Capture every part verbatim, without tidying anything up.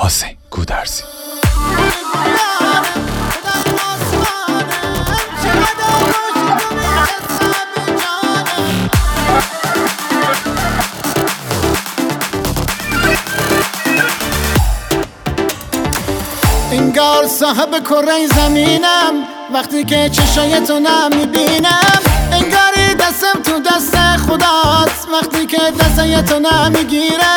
حسین گودرزی. انگار صاحب کره زمینم وقتی که چشای تو نمیبینم، انگاری دستم تو دست خداست وقتی که دستای تو نمیگیره.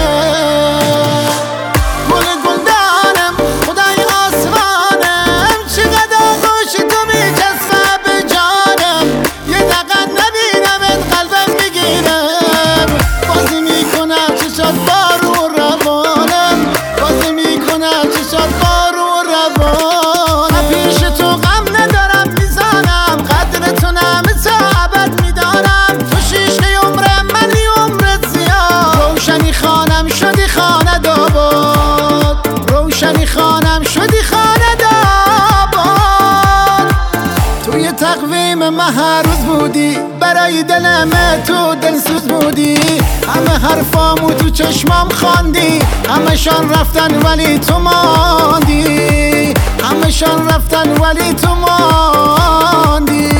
گل گلدانم خدای آسمانم، چقدر خوش تو میچسبه به جانم، یه دقیقه نبینمت قلبم میگیرم. بازی میکنم چشات بارو روانم، بازی میکنم چشات بارو روانم. پیش تو غم ندارم میزانم، قدر تو نمه تا ابد میدانم. تو شیشه عمرم منی عمرت زیاد، روشنی خانم شدی خانه داباد، روشنی خانم شدی خانه داباد. توی تقویم من هر روز بودی، برای دلم تو دلسوز بودی. همه حرفامو تو چشمام خواندی، همشان رفتن ولی تو ماندی، همشان رفتن ولی تو ماندی.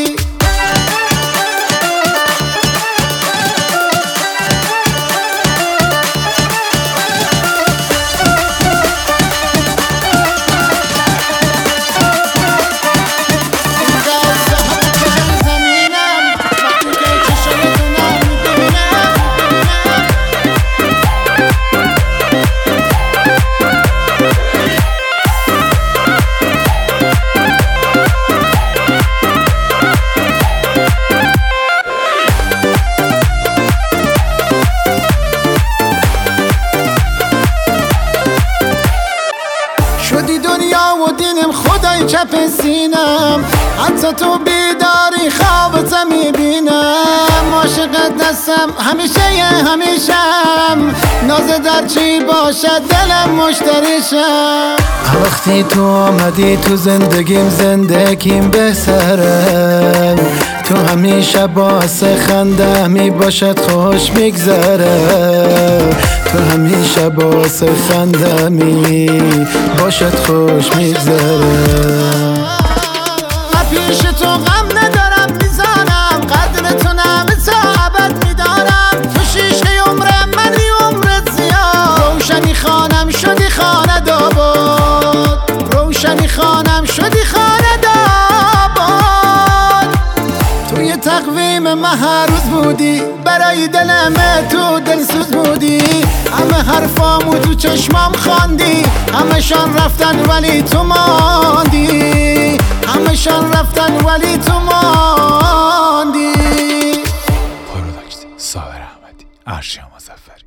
شدی دنیا و دینم خدای چپ سینم، حتی تو بیداری خوابت میبینم. عاشقت دستم همیشه یه همیشم، ناز در چی باشد دلم مشتریشم. وقتی تو آمدی تو زندگیم زندگیم بهتره، تو همیشه باعث خنده می باشد خوش میگذره، تو همیشه باعث خنده می باشد خوش میگذره. پیش تو غم ندارم میزانم، قدر تو نمه تا ابد میدانم. تو شیشه عمرم منی عمرت زیاد، روشنی خانم شدی خانه داباد، روشنی خانم شدی خانه داباد. توی تقویم من هر روز بودی، برای دلم تو دلسوز بودی. همه حرفامو تو چشمام خواندی، همشان رفتن ولی تو ماندی، همشان رفتن ولی تو ماندی. پروداکشن ساور احمدی، ارشیا مظفری.